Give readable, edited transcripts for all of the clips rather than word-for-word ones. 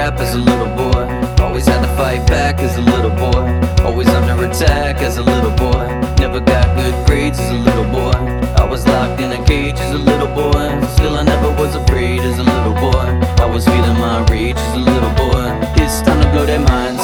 rap as a little boy. Always had to fight back as a little boy. Always under attack as a little boy. Never got good grades as a little boy. I was locked in a cage as a little boy. Still I never was afraid as a little boy. I was feeling my rage as a little boy. It's time to blow their minds.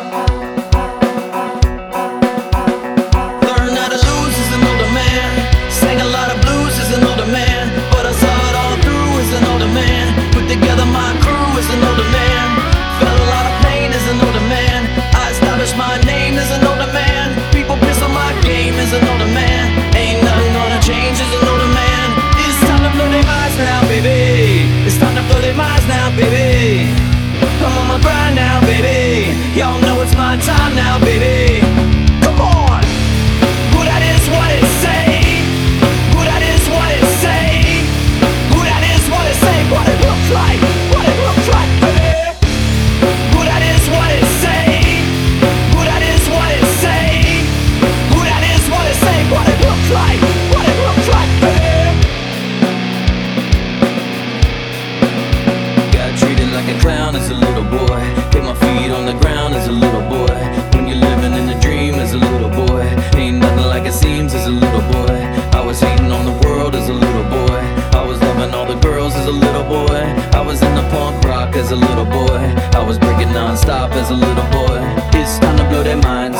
Learn how to lose as an older man. Sang a lot of blues as an older man, but I saw it all through as an older man. Put together my crew as an older man. Felt a lot of pain as an older man. I established my name as an older man. People piss on my game as an older man. Ain't nothing gonna change as an older man. It's time to blow their minds now, baby. It's time to blow their minds now, baby. I'm on my grind now, baby. Y'all know it's my time now, baby. Come on! Who that is, what it say? Who that is, what it say? Who that is, what it say? What it looks like? What it looks like, baby? Who that is, what it say? Who that is, what it say? Who that is, what it say? What it looks like? What it looks like, baby? Got treated like a clown as a little boy. Hit my feet on the ground as a little boy. When you're living in a dream as a little boy, ain't nothing like it seems as a little boy. I was hating on the world as a little boy. I was loving all the girls as a little boy. I was in the punk rock as a little boy. I was breaking non-stop as a little boy. It's time to blow their minds.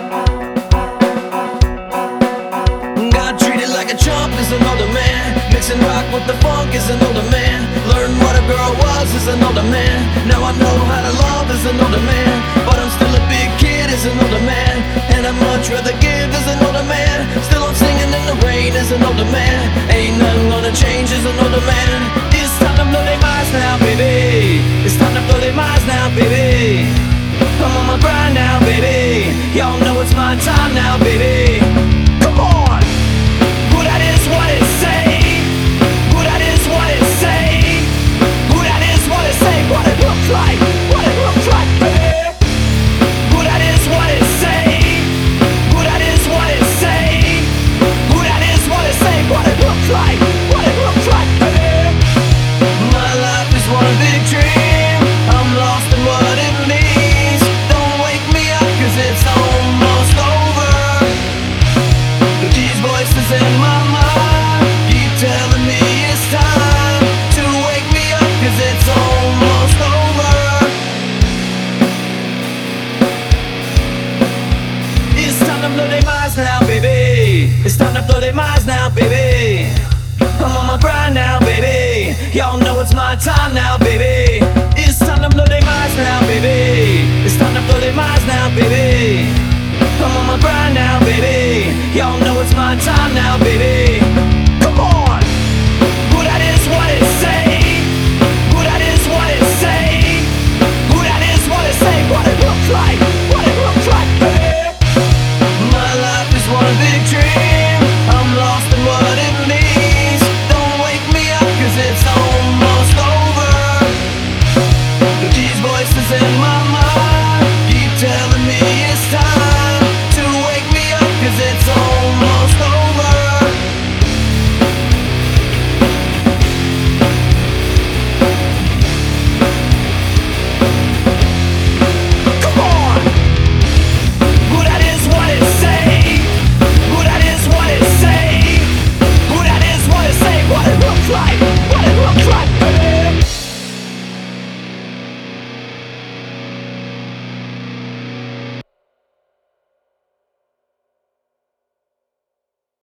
Got treated like a chump as an older man. Mixing rock with the funk as an older man. Learned what a girl was as an older man. Now I know how to love as an older man. But I'm still a big kid as an older man. And I'd much rather give as an older man. Still I'm singing in the rain as an older man. Ain't nothing gonna change as an older man. It's time to blow their minds now, baby. It's time to blow their minds now, baby. I'm on my grind now, baby. Y'all know it's my time now, baby. Come on! Who that is, what it say? Who that is, what it say? Who that is, what it say? What it looks like? What it looks like, baby? Who that is, what it say? Who that is, what it say? Who that is, what it say? What it looks like? What it looks like, baby? My life is one big dream. I'm lost in what it means. Don't wake me up 'cause it's almost over. These voices in my mind keep telling me it's time to wake me up 'cause it's almost over. It's time to blow their minds now, baby. It's time to blow their minds now, baby. I'm on my grind now, baby. Y'all know it's my time now, baby. It's time to blow their minds now, baby. It's time to blow their minds now, baby. I'm on my grind now, baby. Y'all know it's my time now, baby.